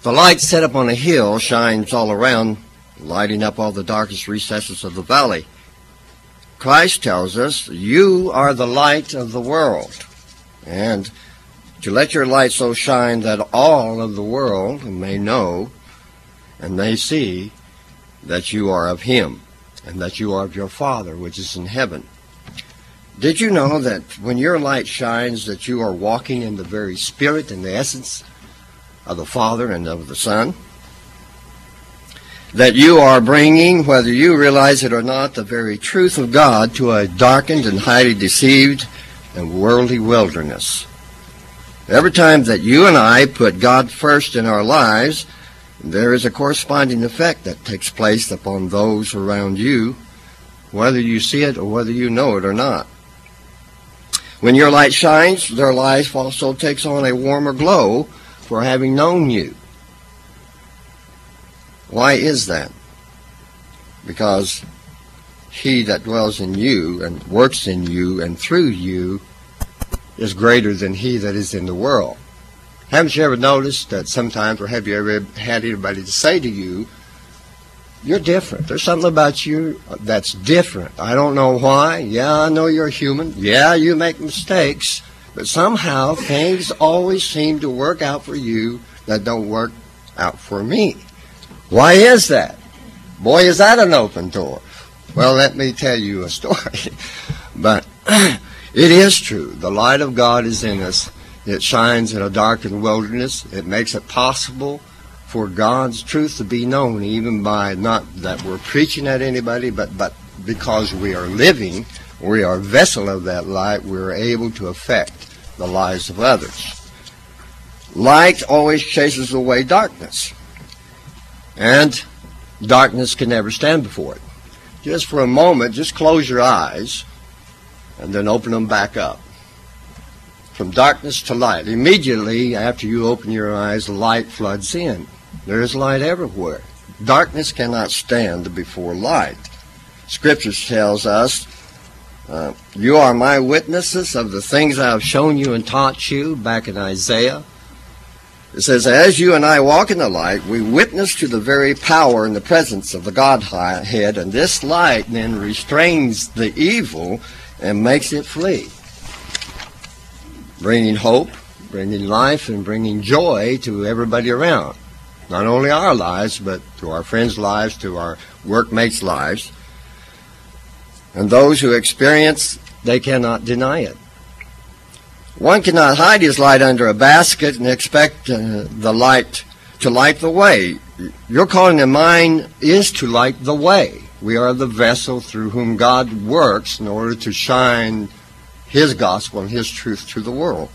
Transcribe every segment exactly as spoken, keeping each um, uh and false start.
The light set up on a hill shines all around, lighting up all the darkest recesses of the valley. Christ tells us, you are the light of the world, and to let your light so shine that all of the world may know and may see that you are of him and that you are of your Father which is in heaven. Did you know that when your light shines that you are walking in the very spirit and the essence of the Father and of the Son? That you are bringing, whether you realize it or not, the very truth of God to a darkened and highly deceived and worldly wilderness. Every time that you and I put God first in our lives, there is a corresponding effect that takes place upon those around you, whether you see it or whether you know it or not. When your light shines, their life also takes on a warmer glow for having known you. Why is that? Because he that dwells in you and works in you and through you is greater than he that is in the world. Haven't you ever noticed that sometimes, or have you ever had anybody to say to you, you're different. There's something about you that's different. I don't know why. Yeah, I know you're human. Yeah, you make mistakes. But somehow things always seem to work out for you that don't work out for me. Why is that? Boy, is that an open door. Well, let me tell you a story. But it is true. The light of God is in us. It shines in a darkened wilderness. It makes it possible for God's truth to be known, even by not that we're preaching at anybody, but, but because we are living, we are a vessel of that light, we're able to affect the lives of others. Light always chases away darkness, and darkness can never stand before it. Just for a moment, just close your eyes and then open them back up. From darkness to light. Immediately after you open your eyes, light floods in. There is light everywhere. Darkness cannot stand before light. Scripture tells us, uh, you are my witnesses of the things I have shown you and taught you, back in Isaiah. It says, as you and I walk in the light, we witness to the very power and the presence of the Godhead, and this light then restrains the evil and makes it flee, bringing hope, bringing life, and bringing joy to everybody around. Not only our lives, but to our friends' lives, to our workmates' lives. And those who experience, they cannot deny it. One cannot hide his light under a basket and expect uh, the light to light the way. Your calling and mine is to light the way. We are the vessel through whom God works in order to shine his gospel and his truth to the world.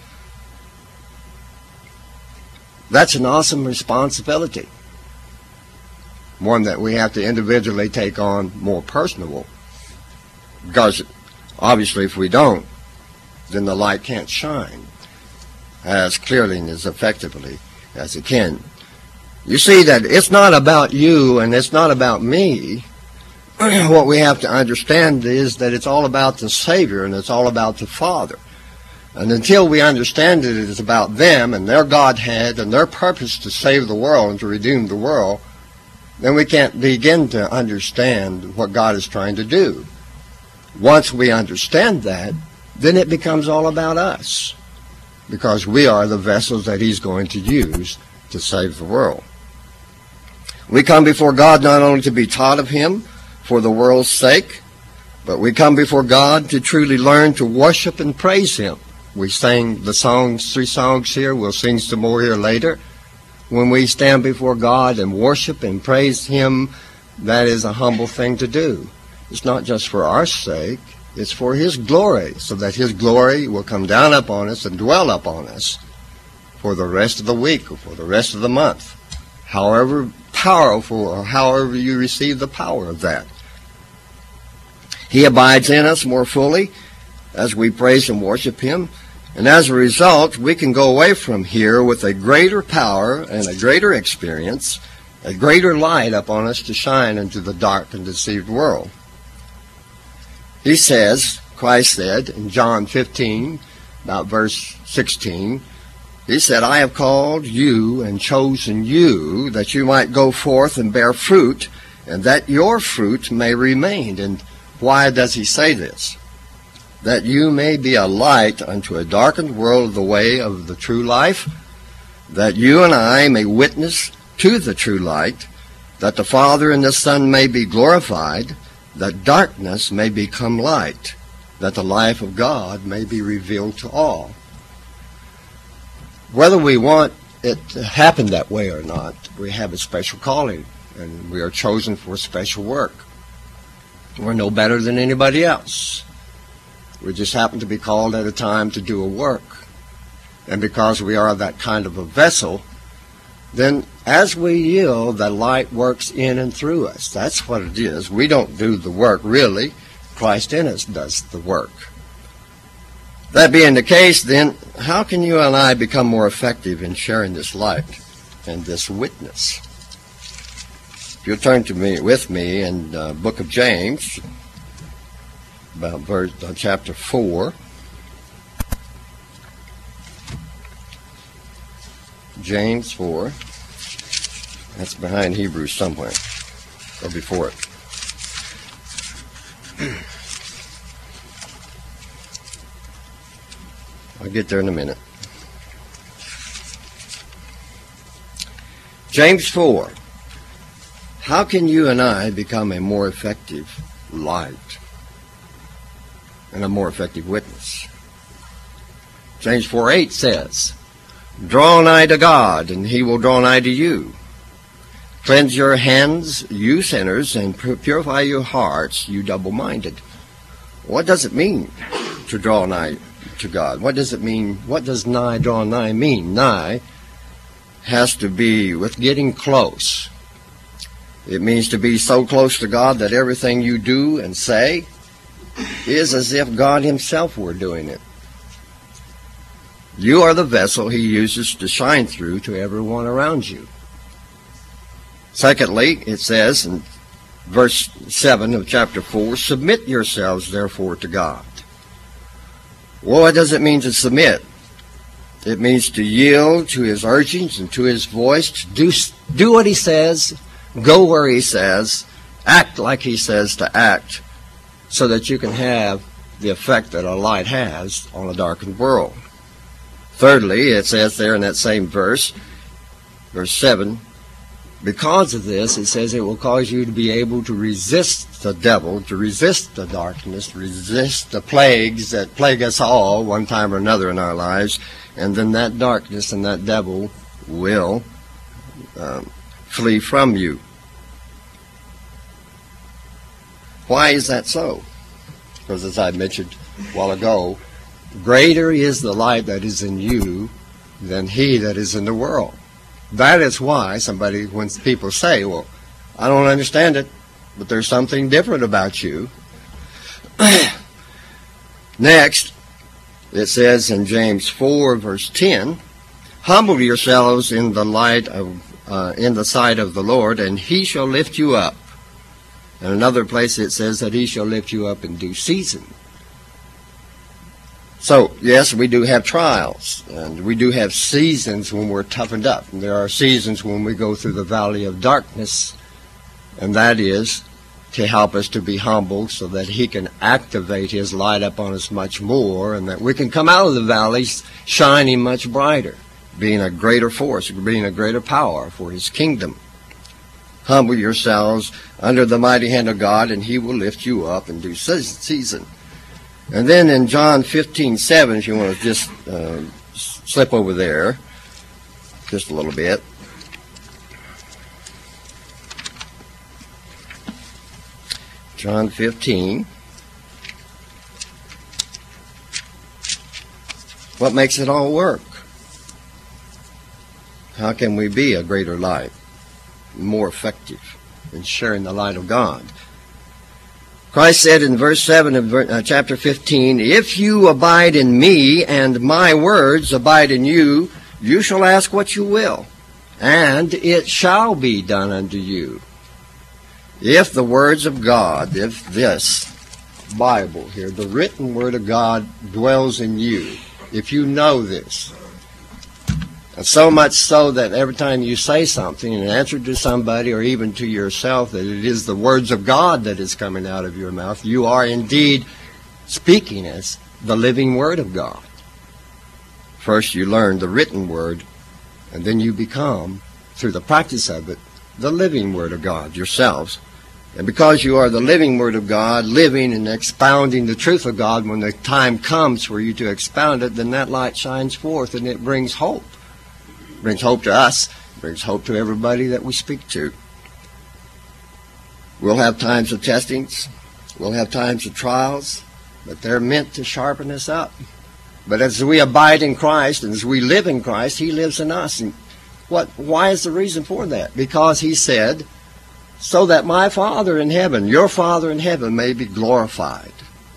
That's an awesome responsibility. One that we have to individually take on more personal. Because obviously if we don't, then the light can't shine as clearly and as effectively as it can. You see that it's not about you and it's not about me. What we have to understand is that it's all about the Savior and it's all about the Father. And until we understand that it is about them and their Godhead and their purpose to save the world and to redeem the world, then we can't begin to understand what God is trying to do. Once we understand that, then it becomes all about us, because we are the vessels that he's going to use to save the world. We come before God not only to be taught of him for the world's sake, but we come before God to truly learn to worship and praise him. We sang the songs, three songs here. We'll sing some more here later. When we stand before God and worship and praise him, that is a humble thing to do. It's not just for our sake. It's for his glory, so that his glory will come down upon us and dwell upon us for the rest of the week or for the rest of the month. However powerful or however you receive the power of that. He abides in us more fully as we praise and worship him. And as a result, we can go away from here with a greater power and a greater experience, a greater light upon us to shine into the dark and deceived world. He says, Christ said in John fifteen, about verse sixteen, He said, I have called you and chosen you that you might go forth and bear fruit, and that your fruit may remain. And why does he say this? That you may be a light unto a darkened world of the way of the true life, that you and I may witness to the true light, that the Father and the Son may be glorified, that darkness may become light, that the life of God may be revealed to all. Whether we want it to happen that way or not, we have a special calling, and we are chosen for special work. We're no better than anybody else. We just happen to be called at a time to do a work. And because we are that kind of a vessel, then as we yield, the light works in and through us. That's what it is. We don't do the work, really. Christ in us does the work. That being the case, then, how can you and I become more effective in sharing this light and this witness? If you'll turn to me with me in the book of James, about verse, uh, chapter four. James four. That's behind Hebrews somewhere, or before it. I'll get there in a minute. James four. How can you and I become a more effective light and a more effective witness? James four eight says, Draw nigh to God, and he will draw nigh to you. Cleanse your hands, you sinners, and purify your hearts, you double-minded. What does it mean to draw nigh to God? What does it mean? What does nigh, draw nigh mean? Nigh has to be with getting close. It means to be so close to God that everything you do and say is as if God himself were doing it. You are the vessel he uses to shine through to everyone around you. Secondly, it says in verse seven of chapter four, Submit yourselves therefore to God. Well, what does it mean to submit? It means to yield to his urgings and to his voice, to do, do what he says, go where he says, act like he says to act, so that you can have the effect that a light has on a darkened world. Thirdly, it says there in that same verse, verse seven, because of this, it says it will cause you to be able to resist the devil, to resist the darkness, resist the plagues that plague us all one time or another in our lives, and then that darkness and that devil will um, flee from you. Why is that so? Because as I mentioned a while ago, greater is the light that is in you than he that is in the world. That is why somebody, when people say, well, I don't understand it, but there's something different about you. Next, it says in James four, verse ten, Humble yourselves in the light of, uh, in the sight of the Lord, and he shall lift you up. In another place it says that he shall lift you up in due season. So, yes, we do have trials, and we do have seasons when we're toughened up. And there are seasons when we go through the valley of darkness, and that is to help us to be humble so that he can activate his light upon us much more, and that we can come out of the valleys shining much brighter, being a greater force, being a greater power for his kingdom. Humble yourselves under the mighty hand of God, and he will lift you up in due season. And then in John fifteen seven, if you want to just uh, slip over there just a little bit. John fifteen. What makes it all work? How can we be a greater light, more effective in sharing the light of God? Christ said in verse seven of uh, chapter fifteen, If you abide in me, and my words abide in you, you shall ask what you will, and it shall be done unto you. If the words of God, if this Bible here, the written word of God dwells in you, if you know this, And so much so that every time you say something, in answer to somebody or even to yourself, that it is the words of God that is coming out of your mouth, you are indeed speaking as the living Word of God. First you learn the written Word, and then you become, through the practice of it, the living Word of God yourselves. And because you are the living Word of God, living and expounding the truth of God, when the time comes for you to expound it, then that light shines forth and it brings hope. It brings hope to us. It brings hope to everybody that we speak to. We'll have times of testings. We'll have times of trials. But they're meant to sharpen us up. But as we abide in Christ and as we live in Christ, He lives in us. And what? Why is the reason for that? Because He said, so that my Father in heaven, your Father in heaven, may be glorified.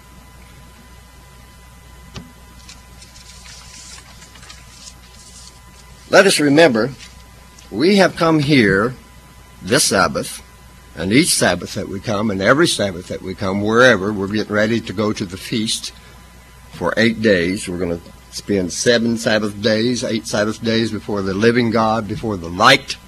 Let us remember, we have come here this Sabbath, and each Sabbath that we come, and every Sabbath that we come, wherever, we're getting ready to go to the feast for eight days. We're going to spend seven Sabbath days, eight Sabbath days before the living God, before the light.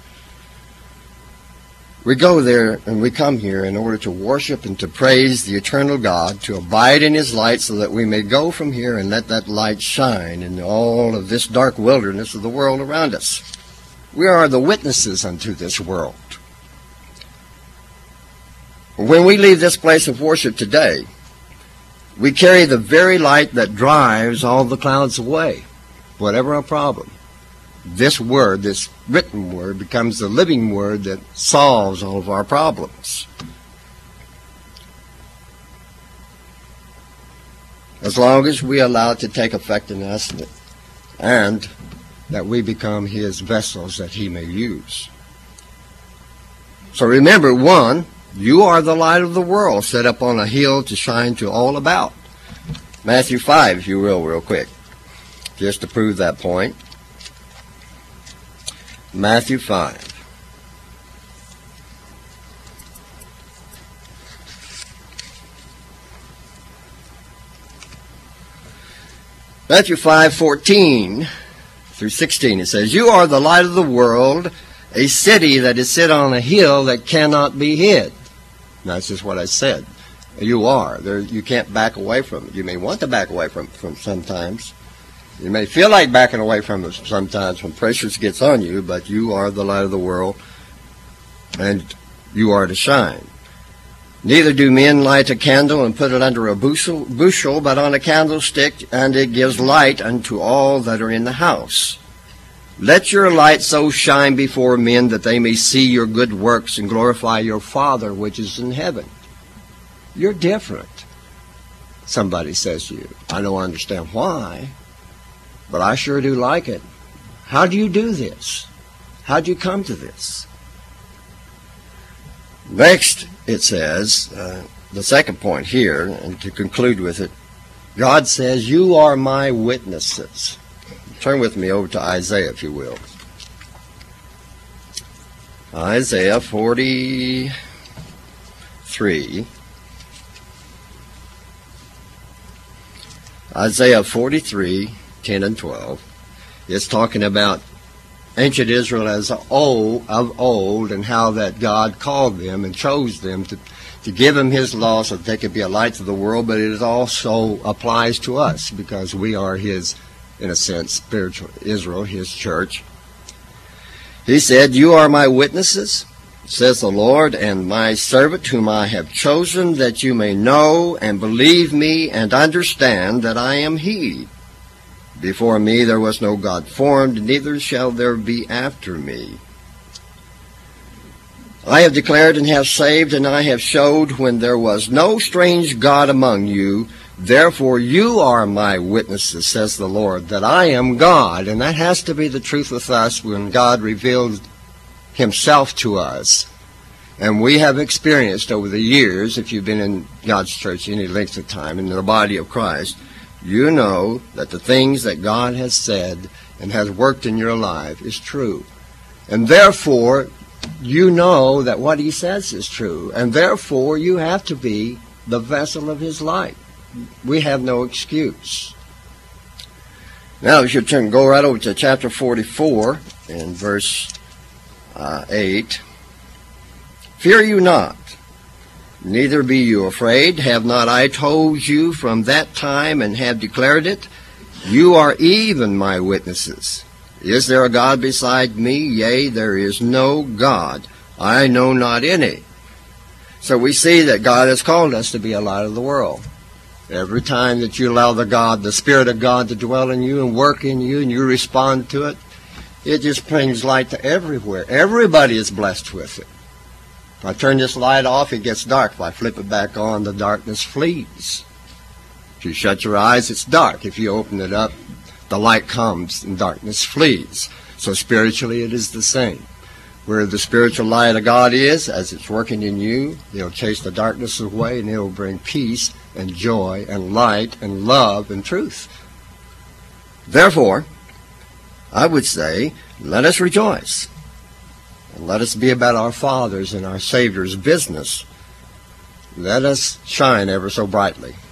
We go there and we come here in order to worship and to praise the eternal God, to abide in His light so that we may go from here and let that light shine in all of this dark wilderness of the world around us. We are the witnesses unto this world. When we leave this place of worship today, we carry the very light that drives all the clouds away, whatever our problem. This word, this written word, becomes the living word that solves all of our problems. As long as we allow it to take effect in us, and that we become His vessels that He may use. So remember, one, you are the light of the world, set up on a hill to shine to all about. Matthew five, if you will, real quick, just to prove that point. Matthew five. Matthew five, fourteen through sixteen, it says, you are the light of the world, a city that is set on a hill that cannot be hid. And that's just what I said. You are. There, you can't back away from it. You may want to back away from it from sometimes. You may feel like backing away from it sometimes when pressure gets on you, but you are the light of the world, and you are to shine. Neither do men light a candle and put it under a bushel, bushel, but on a candlestick, and it gives light unto all that are in the house. Let your light so shine before men that they may see your good works and glorify your Father which is in heaven. You're different, somebody says to you. I don't understand why, but I sure do like it. How do you do this? How do you come to this? Next, it says, uh, the second point here, and to conclude with it, God says, you are my witnesses. Turn with me over to Isaiah, if you will. Isaiah forty-three. Isaiah forty-three, ten and twelve. It's talking about ancient Israel as old, of old, and how that God called them and chose them to, to give them His law so that they could be a light to the world, but it also applies to us because we are His, in a sense, spiritual Israel, His church. He said, you are my witnesses, says the Lord, and my servant whom I have chosen, that you may know and believe me and understand that I am He. Before me there was no God formed, neither shall there be after me. I have declared and have saved, and I have showed when there was no strange God among you. Therefore you are my witnesses, says the Lord, that I am God. And that has to be the truth with us when God revealed Himself to us. And we have experienced over the years, if you've been in God's church any length of time, in the body of Christ, you know that the things that God has said and has worked in your life is true. And therefore, you know that what He says is true. And therefore, you have to be the vessel of His light. We have no excuse. Now, if you turn, go right over to chapter forty-four and verse uh, eight. Fear you not, neither be you afraid. Have not I told you from that time and have declared it? You are even my witnesses. Is there a God beside me? Yea, there is no God. I know not any. So we see that God has called us to be a light of the world. Every time that you allow the God, the Spirit of God to dwell in you and work in you and you respond to it, it just brings light to everywhere. Everybody is blessed with it. If I turn this light off, it gets dark. If I flip it back on, the darkness flees. If you shut your eyes, it's dark. If you open it up, the light comes and darkness flees. So spiritually it is the same. Where the spiritual light of God is, as it's working in you, it'll chase the darkness away and it'll bring peace and joy and light and love and truth. Therefore, I would say, let us rejoice. And let us be about our Father's and our Savior's business. Let us shine ever so brightly.